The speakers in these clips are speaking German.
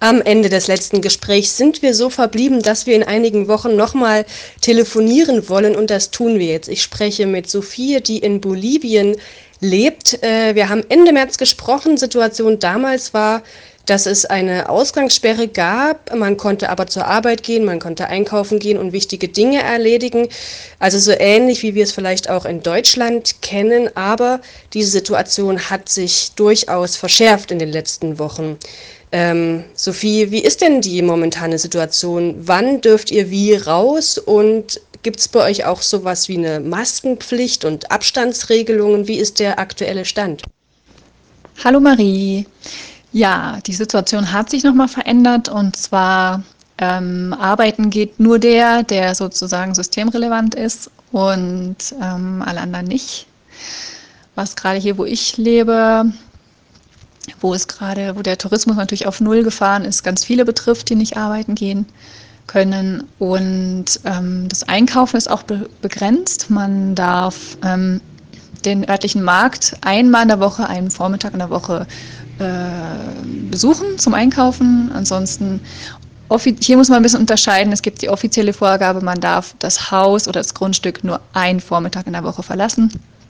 Am Ende des letzten Gesprächs sind wir so verblieben, dass wir in einigen Wochen nochmal telefonieren wollen und das tun wir jetzt. Ich spreche mit Sophie, die in Bolivien lebt. Wir haben Ende März gesprochen. Situation damals war, dass es eine Ausgangssperre gab. Man konnte aber zur Arbeit gehen, man konnte einkaufen gehen und wichtige Dinge erledigen. Also so ähnlich, wie wir es vielleicht auch in Deutschland kennen. Aber diese Situation hat sich durchaus verschärft in den letzten Wochen. Sophie, wie ist denn die momentane Situation? Wann dürft ihr wie raus? Und gibt es bei euch auch sowas wie eine Maskenpflicht und Abstandsregelungen? Wie ist der aktuelle Stand? Hallo Marie. Ja, die Situation hat sich nochmal verändert und zwar arbeiten geht nur der sozusagen systemrelevant ist und alle anderen nicht. Was gerade hier, wo ich lebe, wo der Tourismus natürlich auf Null gefahren ist, ganz viele betrifft, die nicht arbeiten gehen können. Und das Einkaufen ist auch begrenzt. Man darf den örtlichen Markt einmal in der Woche, einen Vormittag in der Woche besuchen zum Einkaufen. Ansonsten, hier muss man ein bisschen unterscheiden. Es gibt die offizielle Vorgabe, man darf das Haus oder das Grundstück nur einen Vormittag in der Woche verlassen.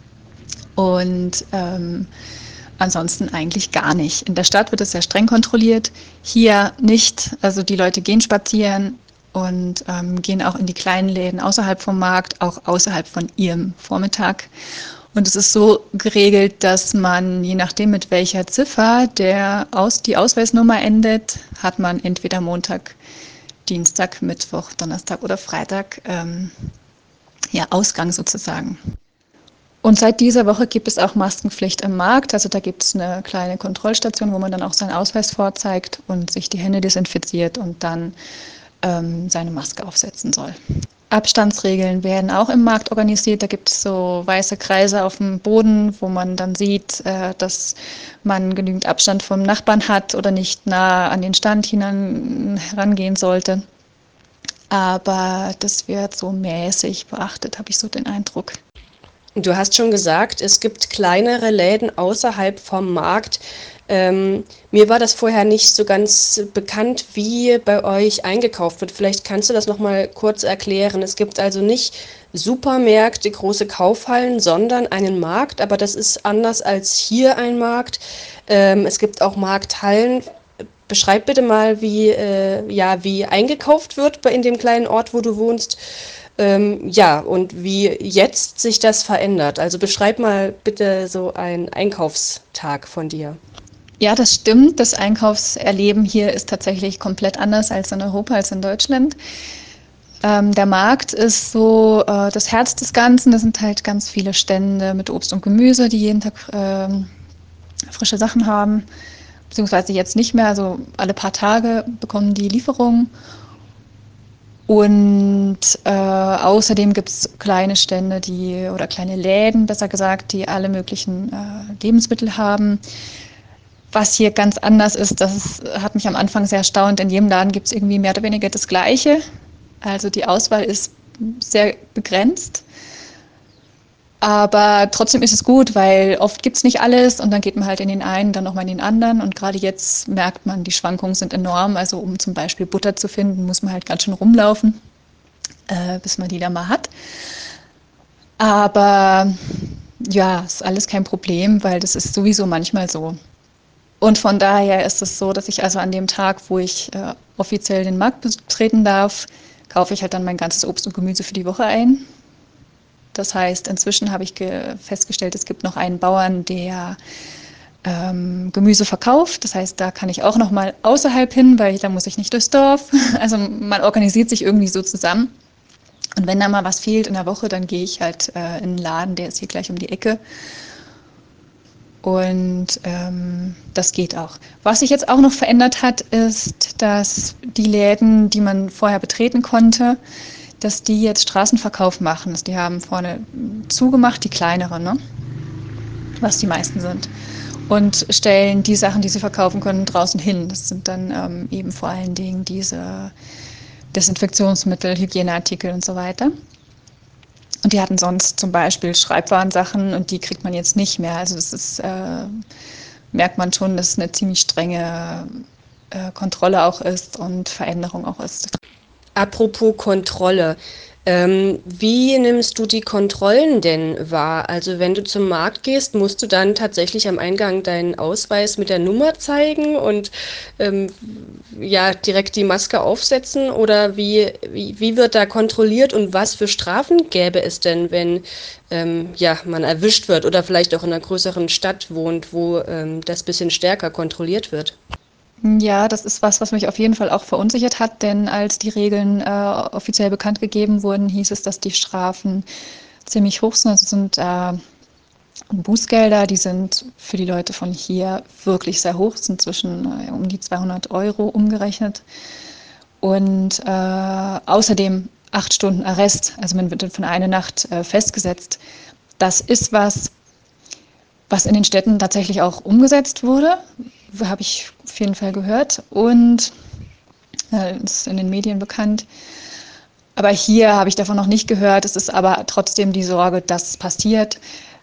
Und ansonsten eigentlich gar nicht. In der Stadt wird es sehr streng kontrolliert, hier nicht. Also die Leute gehen spazieren und gehen auch in die kleinen Läden außerhalb vom Markt, auch außerhalb von ihrem Vormittag. Und es ist so geregelt, dass man, je nachdem mit welcher Ziffer die Ausweisnummer endet, hat man entweder Montag, Dienstag, Mittwoch, Donnerstag oder Freitag Ausgang sozusagen. Und seit dieser Woche gibt es auch Maskenpflicht im Markt. Also da gibt es eine kleine Kontrollstation, wo man dann auch seinen Ausweis vorzeigt und sich die Hände desinfiziert und dann seine Maske aufsetzen soll. Abstandsregeln werden auch im Markt organisiert. Da gibt es so weiße Kreise auf dem Boden, wo man dann sieht, dass man genügend Abstand vom Nachbarn hat oder nicht nah an den Stand herangehen sollte. Aber das wird so mäßig beachtet, habe ich so den Eindruck. Du hast schon gesagt, es gibt kleinere Läden außerhalb vom Markt. Mir war das vorher nicht so ganz bekannt, wie bei euch eingekauft wird. Vielleicht kannst du das noch mal kurz erklären. Es gibt also nicht Supermärkte, große Kaufhallen, sondern einen Markt, aber das ist anders als hier ein Markt. Es gibt auch Markthallen. Beschreib bitte mal, wie eingekauft wird in dem kleinen Ort, wo du wohnst. Und wie jetzt sich das verändert. Also beschreib mal bitte so einen Einkaufstag von dir. Ja, das stimmt. Das Einkaufserleben hier ist tatsächlich komplett anders als in Europa, als in Deutschland. Der Markt ist so das Herz des Ganzen. Das sind halt ganz viele Stände mit Obst und Gemüse, die jeden Tag frische Sachen haben. Beziehungsweise jetzt nicht mehr, also alle paar Tage bekommen die Lieferungen. Und außerdem gibt es kleine Stände, oder kleine Läden, besser gesagt, die alle möglichen Lebensmittel haben. Was hier ganz anders ist, das hat mich am Anfang sehr erstaunt. In jedem Laden gibt es irgendwie mehr oder weniger das Gleiche. Also die Auswahl ist sehr begrenzt. Aber trotzdem ist es gut, weil oft gibt es nicht alles und dann geht man halt in den einen, dann nochmal in den anderen. Und gerade jetzt merkt man, die Schwankungen sind enorm. Also um zum Beispiel Butter zu finden, muss man halt ganz schön rumlaufen, bis man die da mal hat. Aber ja, ist alles kein Problem, weil das ist sowieso manchmal so. Und von daher ist es so, dass ich also an dem Tag, wo ich offiziell den Markt betreten darf, kaufe ich halt dann mein ganzes Obst und Gemüse für die Woche ein. Das heißt, inzwischen habe ich festgestellt, es gibt noch einen Bauern, der Gemüse verkauft. Das heißt, da kann ich auch noch mal außerhalb hin, weil da muss ich nicht durchs Dorf. Also man organisiert sich irgendwie so zusammen. Und wenn da mal was fehlt in der Woche, dann gehe ich halt in einen Laden, der ist hier gleich um die Ecke. Und das geht auch. Was sich jetzt auch noch verändert hat, ist, dass die Läden, die man vorher betreten konnte, dass die jetzt Straßenverkauf machen. Die haben vorne zugemacht, die kleineren, ne? Was die meisten sind. Und stellen die Sachen, die sie verkaufen können, draußen hin. Das sind dann eben vor allen Dingen diese Desinfektionsmittel, Hygieneartikel und so weiter. Und die hatten sonst zum Beispiel Schreibwarensachen und die kriegt man jetzt nicht mehr. Also das ist, merkt man schon, das ist eine ziemlich strenge Kontrolle auch ist und Veränderung auch ist. Apropos Kontrolle. Wie nimmst du die Kontrollen denn wahr? Also wenn du zum Markt gehst, musst du dann tatsächlich am Eingang deinen Ausweis mit der Nummer zeigen und ähm, ja, direkt die Maske aufsetzen? Oder wie wird da kontrolliert und was für Strafen gäbe es denn, wenn ja, man erwischt wird oder vielleicht auch in einer größeren Stadt wohnt, wo das bisschen stärker kontrolliert wird? Ja, das ist was, was mich auf jeden Fall auch verunsichert hat, denn als die Regeln offiziell bekannt gegeben wurden, hieß es, dass die Strafen ziemlich hoch sind. Also sind Bußgelder, die sind für die Leute von hier wirklich sehr hoch, sind zwischen um die 200 € umgerechnet. Und außerdem 8 Stunden Arrest, also man wird für eine Nacht festgesetzt. Das ist was in den Städten tatsächlich auch umgesetzt wurde, habe ich auf jeden Fall gehört und ist in den Medien bekannt. Aber hier habe ich davon noch nicht gehört. Es ist aber trotzdem die Sorge, dass es passiert.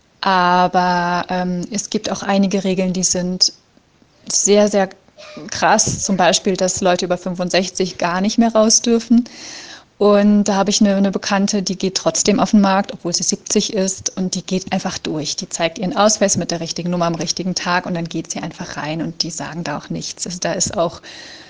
Aber es gibt auch einige Regeln, die sind sehr, sehr krass. Zum Beispiel, dass Leute über 65 gar nicht mehr raus dürfen. Und da habe ich eine Bekannte, die geht trotzdem auf den Markt, obwohl sie 70 ist. Und die geht einfach durch. Die zeigt ihren Ausweis mit der richtigen Nummer am richtigen Tag und dann geht sie einfach rein und die sagen da auch nichts. Also da ist auch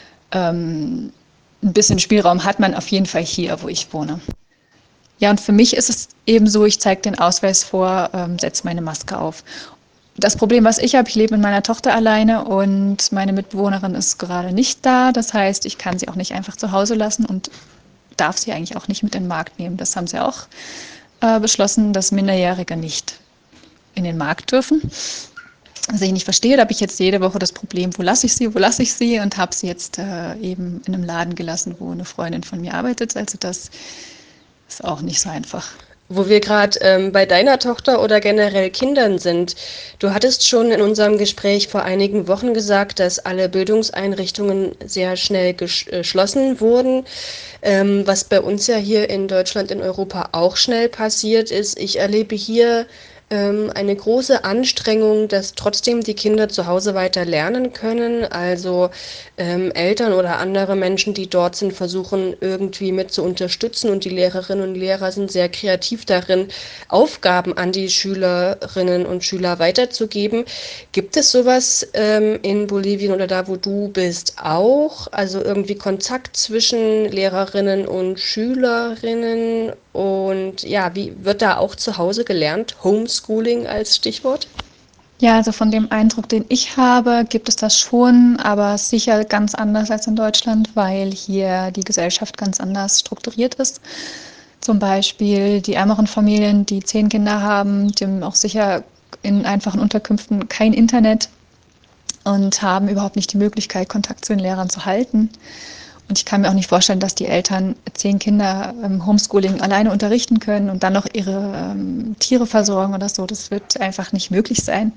ein bisschen Spielraum hat man auf jeden Fall hier, wo ich wohne. Ja, und für mich ist es eben so, ich zeige den Ausweis vor, setze meine Maske auf. Das Problem, was ich habe, ich lebe mit meiner Tochter alleine und meine Mitbewohnerin ist gerade nicht da. Das heißt, ich kann sie auch nicht einfach zu Hause lassen und darf sie eigentlich auch nicht mit in den Markt nehmen. Das haben sie auch beschlossen, dass Minderjährige nicht in den Markt dürfen. Was ich nicht verstehe, da habe ich jetzt jede Woche das Problem, wo lasse ich sie und habe sie jetzt eben in einem Laden gelassen, wo eine Freundin von mir arbeitet. Also das ist auch nicht so einfach. Wo wir gerade bei deiner Tochter oder generell Kindern sind. Du hattest schon in unserem Gespräch vor einigen Wochen gesagt, dass alle Bildungseinrichtungen sehr schnell geschlossen wurden, was bei uns ja hier in Deutschland, in Europa auch schnell passiert ist. Ich erlebe hier eine große Anstrengung, dass trotzdem die Kinder zu Hause weiter lernen können. Also Eltern oder andere Menschen, die dort sind, versuchen irgendwie mit zu unterstützen und die Lehrerinnen und Lehrer sind sehr kreativ darin, Aufgaben an die Schülerinnen und Schüler weiterzugeben. Gibt es sowas in Bolivien oder da, wo du bist, auch? Also irgendwie Kontakt zwischen Lehrerinnen und Schülerinnen und ja, wie wird da auch zu Hause gelernt? Homeschooling als Stichwort? Ja, also von dem Eindruck, den ich habe, gibt es das schon, aber sicher ganz anders als in Deutschland, weil hier die Gesellschaft ganz anders strukturiert ist. Zum Beispiel die ärmeren Familien, die 10 Kinder haben, die haben auch sicher in einfachen Unterkünften kein Internet und haben überhaupt nicht die Möglichkeit, Kontakt zu den Lehrern zu halten. Und ich kann mir auch nicht vorstellen, dass die Eltern 10 Kinder im Homeschooling alleine unterrichten können und dann noch ihre Tiere versorgen oder so. Das wird einfach nicht möglich sein.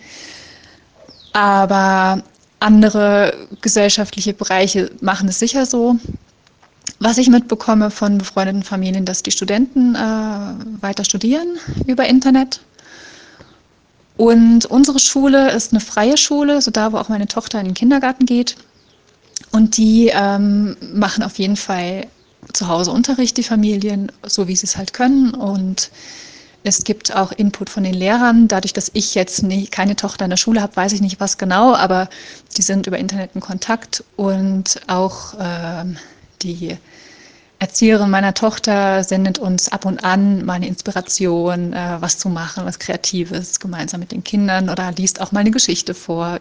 Aber andere gesellschaftliche Bereiche machen es sicher so. Was ich mitbekomme von befreundeten Familien, dass die Studenten weiter studieren über Internet. Und unsere Schule ist eine freie Schule, so da, wo auch meine Tochter in den Kindergarten geht. Und die machen auf jeden Fall zu Hause Unterricht, die Familien, so wie sie es halt können. Und es gibt auch Input von den Lehrern. Dadurch, dass ich jetzt keine Tochter in der Schule habe, weiß ich nicht, was genau, aber die sind über Internet in Kontakt. Und auch die Erzieherin meiner Tochter sendet uns ab und an mal eine Inspiration, was zu machen, was Kreatives, gemeinsam mit den Kindern oder liest auch mal eine Geschichte vor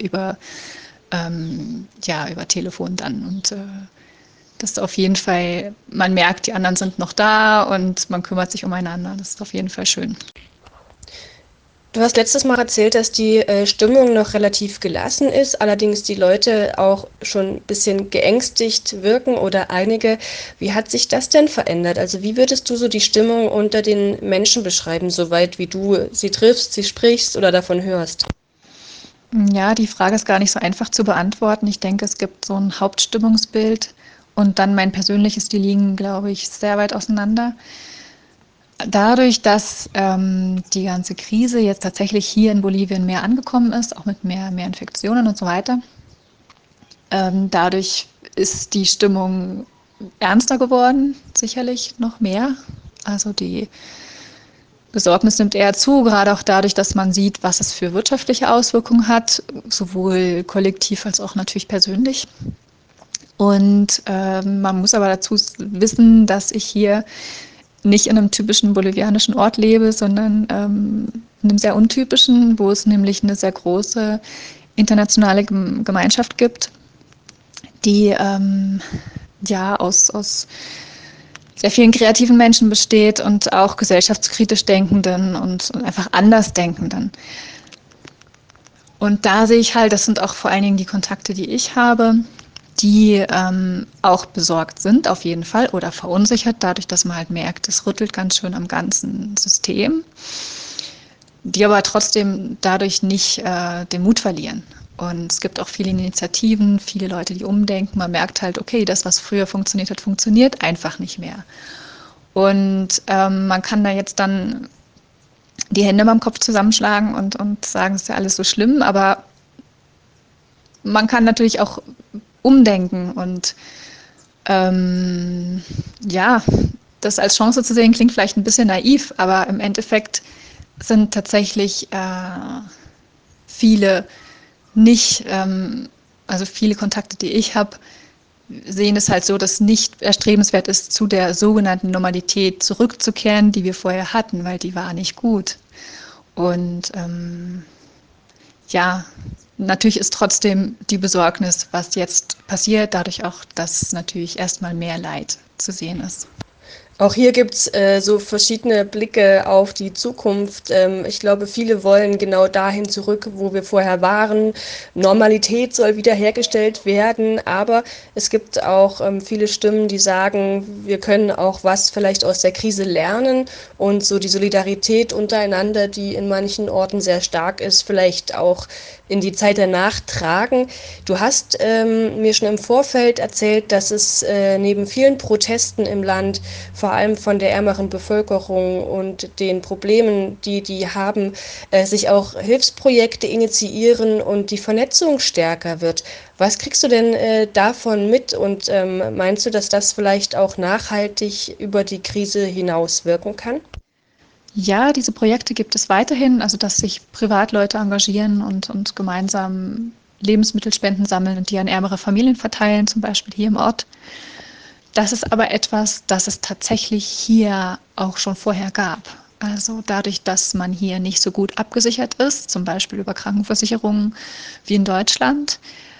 über Telefon dann. Und das ist auf jeden Fall, man merkt, die anderen sind noch da und man kümmert sich umeinander. Das ist auf jeden Fall schön. Du hast letztes Mal erzählt, dass die Stimmung noch relativ gelassen ist, allerdings die Leute auch schon ein bisschen geängstigt wirken oder einige. Wie hat sich das denn verändert? Also wie würdest du so die Stimmung unter den Menschen beschreiben, soweit wie du sie triffst, sie sprichst oder davon hörst? Ja, die Frage ist gar nicht so einfach zu beantworten. Ich denke, es gibt so ein Hauptstimmungsbild und dann mein persönliches, die liegen, glaube ich, sehr weit auseinander. Dadurch, dass die ganze Krise jetzt tatsächlich hier in Bolivien mehr angekommen ist, auch mit mehr Infektionen und so weiter, Dadurch ist die Stimmung ernster geworden, sicherlich noch mehr. Also die Besorgnis nimmt eher zu, gerade auch dadurch, dass man sieht, was es für wirtschaftliche Auswirkungen hat, sowohl kollektiv als auch natürlich persönlich. Und man muss aber dazu wissen, dass ich hier nicht in einem typischen bolivianischen Ort lebe, sondern in einem sehr untypischen, wo es nämlich eine sehr große internationale Gemeinschaft gibt, die ja aus sehr vielen kreativen Menschen besteht und auch gesellschaftskritisch Denkenden und einfach Andersdenkenden. Und da sehe ich halt, das sind auch vor allen Dingen die Kontakte, die ich habe, die auch besorgt sind auf jeden Fall oder verunsichert, dadurch, dass man halt merkt, es rüttelt ganz schön am ganzen System, die aber trotzdem dadurch nicht den Mut verlieren. Und es gibt auch viele Initiativen, viele Leute, die umdenken. Man merkt halt, okay, das, was früher funktioniert hat, funktioniert einfach nicht mehr. Und man kann da jetzt dann die Hände beim Kopf zusammenschlagen und sagen, es ist ja alles so schlimm, aber man kann natürlich auch umdenken und ja, das als Chance zu sehen, klingt vielleicht ein bisschen naiv, aber im Endeffekt sind tatsächlich viele nicht, also viele Kontakte, die ich habe, sehen es halt so, dass nicht erstrebenswert ist, zu der sogenannten Normalität zurückzukehren, die wir vorher hatten, weil die war nicht gut. Und ja, natürlich ist trotzdem die Besorgnis, was jetzt passiert, dadurch auch, dass natürlich erstmal mehr Leid zu sehen ist. Auch hier gibt's so verschiedene Blicke auf die Zukunft. Ich glaube, viele wollen genau dahin zurück, wo wir vorher waren. Normalität soll wiederhergestellt werden, aber es gibt auch viele Stimmen, die sagen, wir können auch was vielleicht aus der Krise lernen und so die Solidarität untereinander, die in manchen Orten sehr stark ist, vielleicht auch in die Zeit danach tragen. Du hast mir schon im Vorfeld erzählt, dass es neben vielen Protesten im Land, vor allem von der ärmeren Bevölkerung und den Problemen, die die haben, sich auch Hilfsprojekte initiieren und die Vernetzung stärker wird. Was kriegst du denn davon mit und meinst du, dass das vielleicht auch nachhaltig über die Krise hinaus wirken kann? Ja, diese Projekte gibt es weiterhin, also dass sich Privatleute engagieren und gemeinsam Lebensmittelspenden sammeln und die an ärmere Familien verteilen, zum Beispiel hier im Ort. Das ist aber etwas, das es tatsächlich hier auch schon vorher gab. Also dadurch, dass man hier nicht so gut abgesichert ist, zum Beispiel über Krankenversicherungen wie in Deutschland,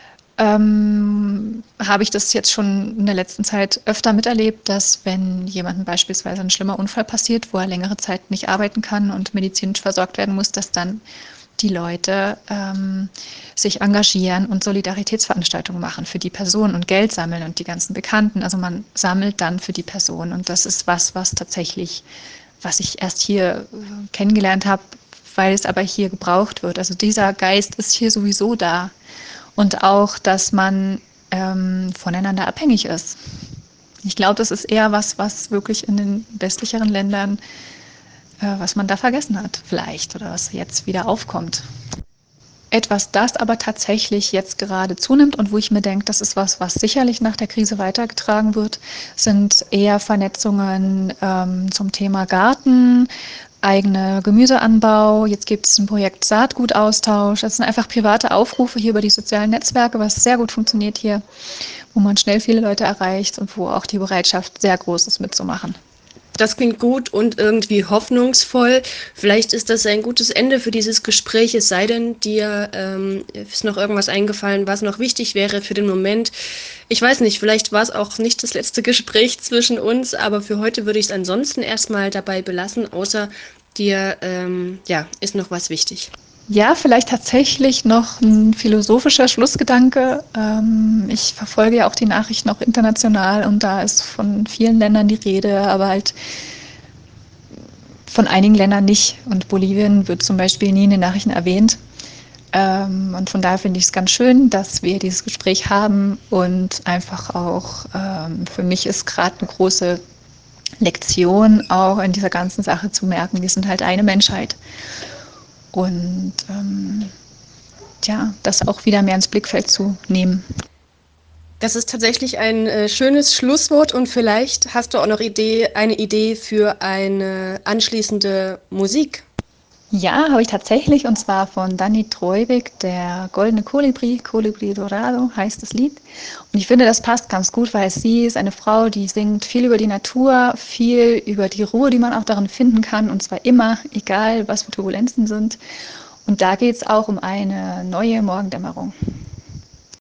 habe ich das jetzt schon in der letzten Zeit öfter miterlebt, dass wenn jemandem beispielsweise ein schlimmer Unfall passiert, wo er längere Zeit nicht arbeiten kann und medizinisch versorgt werden muss, dass dann die Leute sich engagieren und Solidaritätsveranstaltungen machen für die Person und Geld sammeln und die ganzen Bekannten. Also man sammelt dann für die Person und das ist was tatsächlich, was ich erst hier kennengelernt habe, weil es aber hier gebraucht wird. Also dieser Geist ist hier sowieso da. Und auch, dass man voneinander abhängig ist. Ich glaube, das ist eher was wirklich in den westlicheren Ländern, was man da vergessen hat, vielleicht, oder was jetzt wieder aufkommt. Etwas, das aber tatsächlich jetzt gerade zunimmt und wo ich mir denke, das ist was sicherlich nach der Krise weitergetragen wird, sind eher Vernetzungen zum Thema Garten, eigene Gemüseanbau. Jetzt gibt es ein Projekt Saatgutaustausch. Das sind einfach private Aufrufe hier über die sozialen Netzwerke, was sehr gut funktioniert hier, wo man schnell viele Leute erreicht und wo auch die Bereitschaft sehr groß ist, mitzumachen. Das klingt gut und irgendwie hoffnungsvoll. Vielleicht ist das ein gutes Ende für dieses Gespräch, es sei denn, dir ist noch irgendwas eingefallen, was noch wichtig wäre für den Moment. Ich weiß nicht, vielleicht war es auch nicht das letzte Gespräch zwischen uns, aber für heute würde ich es ansonsten erstmal dabei belassen, außer dir, ja, ist noch was wichtig. Ja, vielleicht tatsächlich noch ein philosophischer Schlussgedanke. Ich verfolge ja auch die Nachrichten auch international und da ist von vielen Ländern die Rede, aber halt von einigen Ländern nicht. Und Bolivien wird zum Beispiel nie in den Nachrichten erwähnt. Und von daher finde ich es ganz schön, dass wir dieses Gespräch haben und einfach auch für mich ist gerade eine große Lektion auch in dieser ganzen Sache zu merken, wir sind halt eine Menschheit. Und ja, das auch wieder mehr ins Blickfeld zu nehmen. Das ist tatsächlich ein schönes Schlusswort und vielleicht hast du auch noch eine Idee für eine anschließende Musik. Ja, habe ich tatsächlich, und zwar von Dani Troivig, der Goldene Kolibri, Colibri Dorado heißt das Lied. Und ich finde, das passt ganz gut, weil sie ist eine Frau, die singt viel über die Natur, viel über die Ruhe, die man auch darin finden kann, und zwar immer, egal was für Turbulenzen sind. Und da geht es auch um eine neue Morgendämmerung.